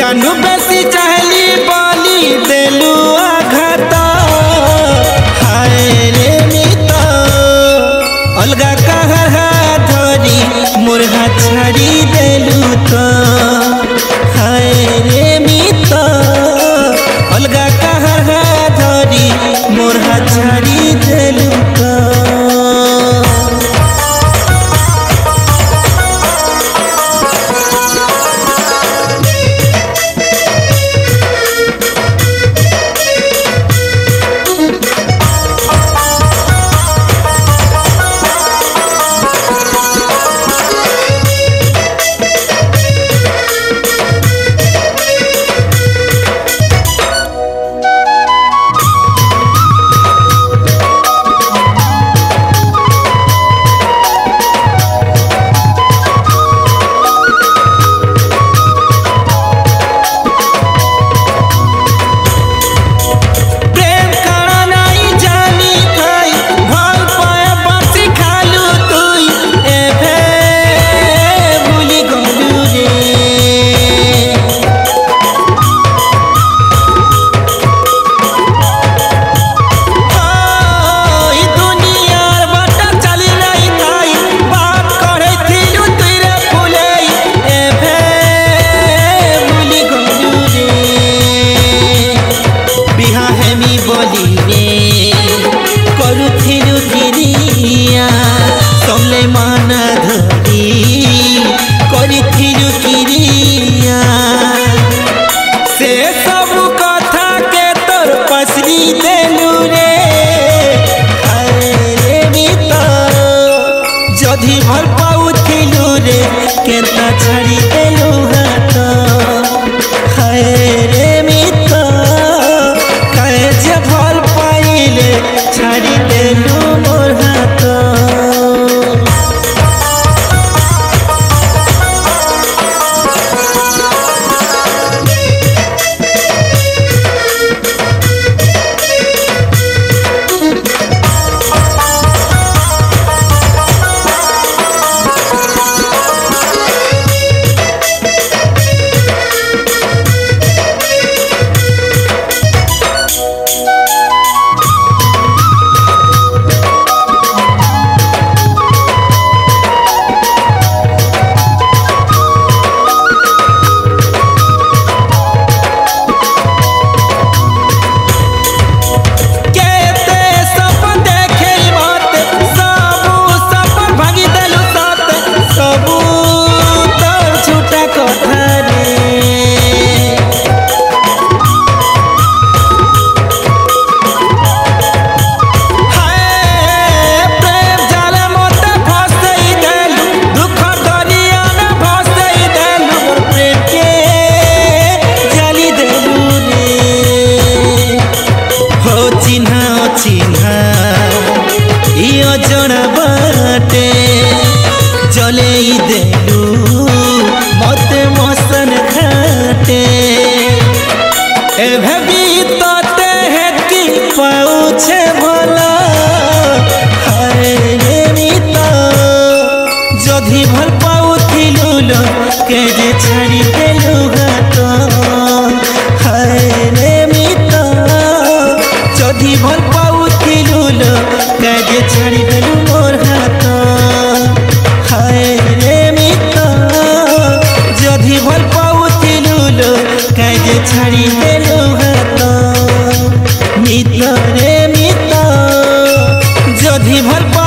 जानू बेसी चाहली बोली देलू आघात हाय रे मित अलगा कहा धरी मोर हाथ छाड़ी देलू तो हाय रे मित अलगा कहा धरी मोर हाथ छाड़ी देलू तो जधी भर पाउथिलु रे केता छाड़ी देलु हाथ हाय रे मित काहे जे भल पाइले छाड़ी देलु मोर हाथ जड़ा बाटे जले देलू मत मसन घाटे एभे बीतते है कि पाउछे भला हाय रे मित जधी भल पाउथिलु लो के जे छाड़ी देलू हाथ हाय रे मित जधी भल पाउथिलु लो के जे छाड़ी देलू मोर हाथ हाय रे मित जधी भल पाउथिलु लो के जे छाड़ी देलू हाथ मित रे मित जधी भल